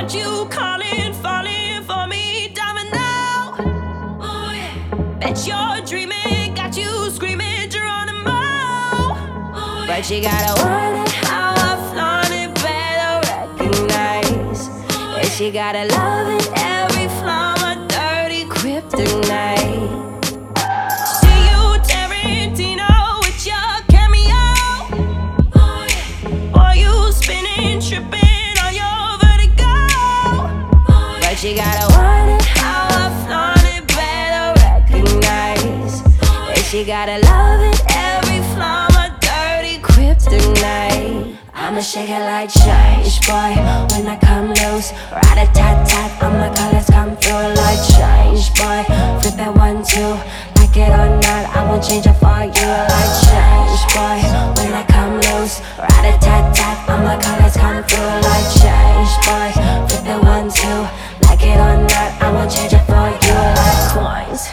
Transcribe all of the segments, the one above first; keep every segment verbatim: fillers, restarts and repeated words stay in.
got you calling, falling for me, diamond now. Oh yeah. Bet you're dreaming, got you screaming, Geronimo. Oh, yeah. But you gotta want it, how I flaunt it, better recognize. And she gotta love it, every flaw, my dirty kryptonite. See you, Tarantino, with your cameo. Oh yeah. Or you spinning, tripping on your vertigo. Oh, yeah. But you gotta want it, how I flaunt it, better recognize. And she gotta love it, every flaw, my dirty kryptonite. I'ma shake it like change, boy, when I come loose. Rat-a-tat-tat, all my colors come through like change, boy. Flip it one, two, like it or not, I won't change it for you like change, boy. When I come loose, rat-a-tat-tat, all my colors come through like change, boy. Flip it one, two, like it or not, I won't change it for you like coins.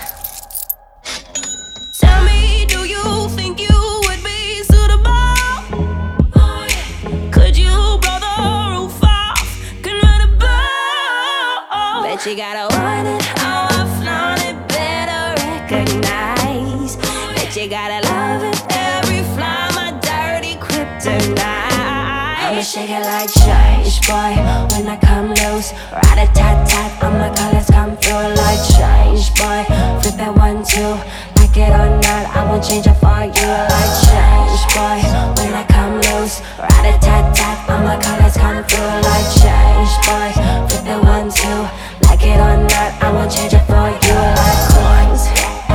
Tell me, do you think you would be suitable? Oh, yeah. Could you blow the roof off? Convertible. Bet you gotta want it, how I flaunt it, better recognize. Bet you gotta love it, every flaw, my dirty kryptonite. I'ma shake it like change, boy, when I come loose. Rat-a-tat-tat, all my colors come through like change, boy. Flip it one, two, like it or not, I won't change it for you like change, boy. When I come loose, rat-a-tat-tat, all my colors come through like change, boy. Flip it one, two, like it or not, I won't change it for you like coins.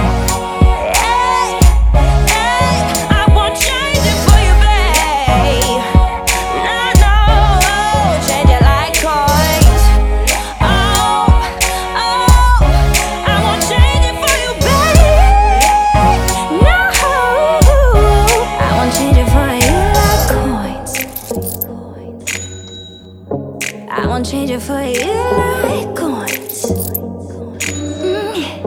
I won't change it for you like coins. Mm.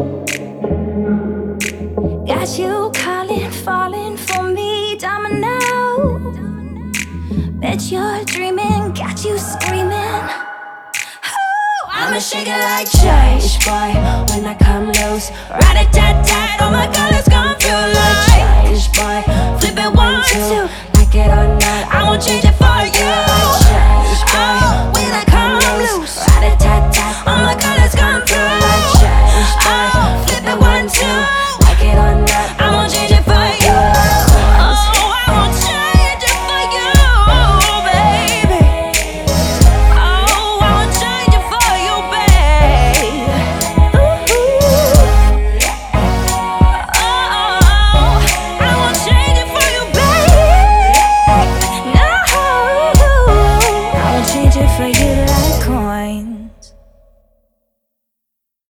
Got you calling, falling for me, domino. Bet you're dreaming, got you screaming. Oh, I'ma shake it like change, boy, when I come loose. Rat-a-tat-tat, all my colors come through like change, boy. Flip it one, two,